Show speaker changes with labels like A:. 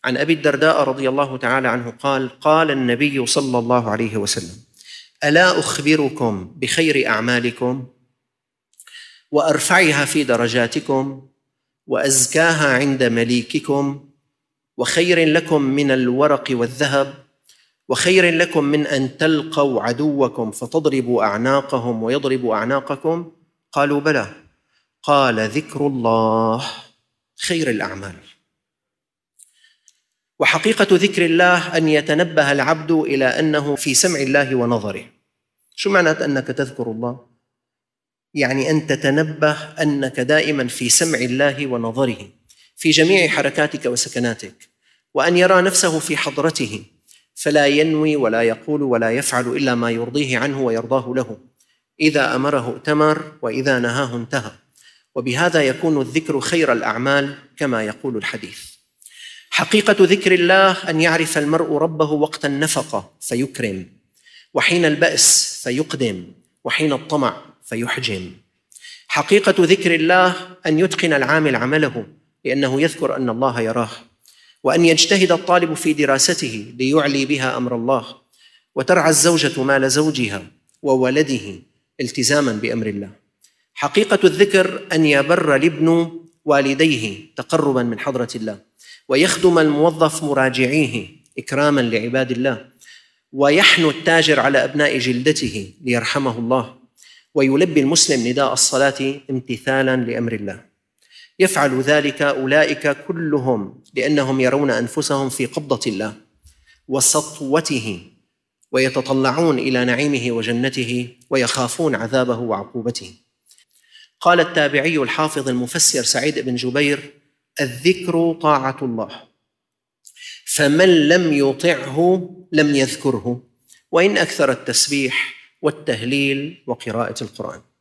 A: عن أبي الدرداء رضي الله تعالى عنه قال: قال النبي صلى الله عليه وسلم: ألا أخبركم بخير أعمالكم وأرفعها في درجاتكم وأزكاها عند مليككم وخير لكم من الورق والذهب وخير لكم من أن تلقوا عدوكم فتضربوا أعناقهم ويضربوا أعناقكم؟ قالوا: بلى. قال: ذكر الله خير الأعمال. وحقيقة ذكر الله أن يتنبه العبد إلى أنه في سمع الله ونظره. شو معنى أنك تذكر الله؟ يعني أن تتنبه أنك دائما في سمع الله ونظره في جميع حركاتك وسكناتك، وأن يرى نفسه في حضرته فلا ينوي ولا يقول ولا يفعل إلا ما يرضيه عنه ويرضاه له. إذا أمره ائتمر وإذا نهاه انتهى. وبهذا يكون الذكر خير الأعمال كما يقول الحديث. حقيقة ذكر الله أن يعرف المرء ربه وقت النفقة فيكرم، وحين البأس فيقدم، وحين الطمع فيحجم. حقيقة ذكر الله أن يتقن العامل عمله لأنه يذكر أن الله يراه، وأن يجتهد الطالب في دراسته ليعلي بها أمر الله، وترعى الزوجة مال زوجها وولده التزاما بأمر الله. حقيقة الذكر أن يبر الابن والديه تقربا من حضرة الله، ويخدم الموظف مراجعيه إكراما لعباد الله، ويحنو التاجر على أبناء جلدته ليرحمه الله، ويلبي المسلم نداء الصلاة امتثالا لأمر الله. يفعل ذلك أولئك كلهم لأنهم يرون أنفسهم في قبضة الله وسطوته، ويتطلعون إلى نعيمه وجنته، ويخافون عذابه وعقوبته. قال التابعي الحافظ المفسر سعيد بن جبير: الذكر طاعة الله، فمن لم يطعه لم يذكره، وإن أكثر التسبيح والتهليل وقراءة القرآن.